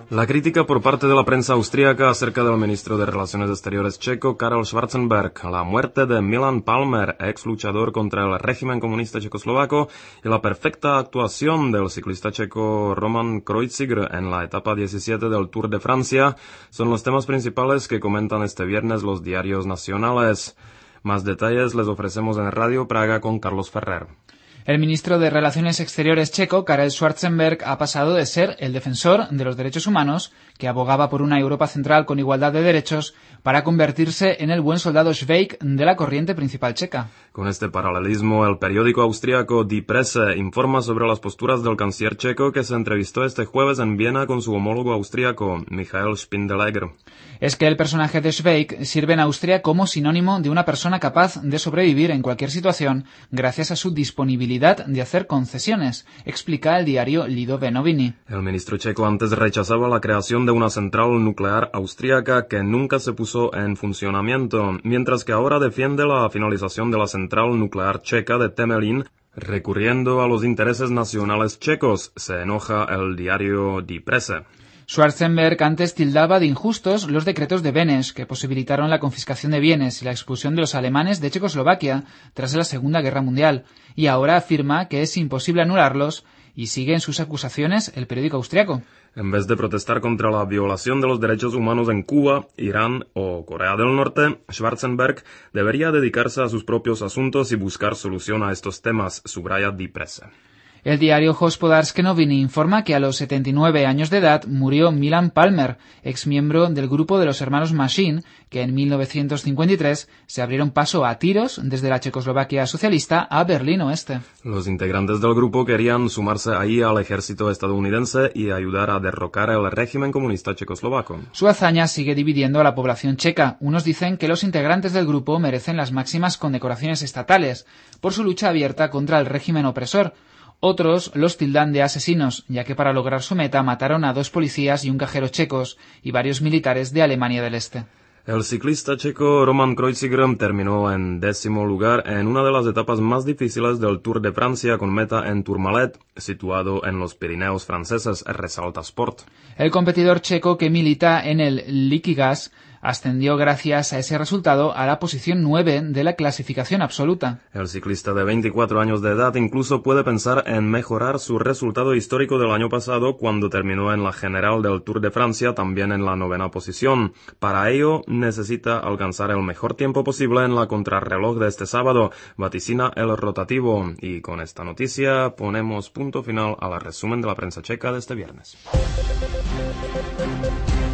La crítica por parte de la prensa austríaca acerca del ministro de Relaciones Exteriores checo Karel Schwarzenberg, la muerte de Milan Palmer, ex luchador contra el régimen comunista checoslovaco, y la perfecta actuación del ciclista checo Roman Kreuziger en la etapa 17 del Tour de Francia, son los temas principales que comentan este viernes los diarios nacionales. Más detalles les ofrecemos en Radio Praga con Carlos Ferrer. El ministro de Relaciones Exteriores checo, Karel Schwarzenberg, ha pasado de ser el defensor de los derechos humanos, que abogaba por una Europa central con igualdad de derechos, para convertirse en el buen soldado Schweik de la corriente principal checa. Con este paralelismo, el periódico austríaco Die Presse informa sobre las posturas del canciller checo que se entrevistó este jueves en Viena con su homólogo austríaco, Michael Spindelegger. Es que el personaje de Schweik sirve en Austria como sinónimo de una persona capaz de sobrevivir en cualquier situación gracias a su disponibilidad de hacer concesiones, explica el diario Lido Benovini. El ministro checo antes rechazaba la creación de una central nuclear austríaca que nunca se puso en funcionamiento, mientras que ahora defiende la finalización de la central nuclear checa de Temelín, recurriendo a los intereses nacionales checos, se enoja el diario Die Presse. Schwarzenberg antes tildaba de injustos los decretos de Beneš, que posibilitaron la confiscación de bienes y la expulsión de los alemanes de Checoslovaquia tras la Segunda Guerra Mundial, y ahora afirma que es imposible anularlos, y sigue en sus acusaciones el periódico austriaco. En vez de protestar contra la violación de los derechos humanos en Cuba, Irán o Corea del Norte, Schwarzenberg debería dedicarse a sus propios asuntos y buscar solución a estos temas, subraya Die Presse. El diario Hospodarske Noviny informa que a los 79 años de edad murió Milan Palmer, exmiembro del grupo de los hermanos Machine, que en 1953 se abrieron paso a tiros desde la Checoslovaquia socialista a Berlín Oeste. Los integrantes del grupo querían sumarse ahí al ejército estadounidense y ayudar a derrocar el régimen comunista checoslovaco. Su hazaña sigue dividiendo a la población checa. Unos dicen que los integrantes del grupo merecen las máximas condecoraciones estatales por su lucha abierta contra el régimen opresor. Otros los tildan de asesinos, ya que para lograr su meta mataron a 2 policías y un cajero checos y varios militares de Alemania del Este. El ciclista checo Roman Kreuziger terminó en 10º lugar en una de las etapas más difíciles del Tour de Francia con meta en Tourmalet, situado en los Pirineos franceses, resalta Sport. El competidor checo que milita en el Liquigas ascendió gracias a ese resultado a la posición 9 de la clasificación absoluta. El ciclista de 24 años de edad incluso puede pensar en mejorar su resultado histórico del año pasado cuando terminó en la general del Tour de Francia también en la 9ª posición. Para ello necesita alcanzar el mejor tiempo posible en la contrarreloj de este sábado, vaticina el rotativo. Y con esta noticia ponemos punto final al resumen de la prensa checa de este viernes.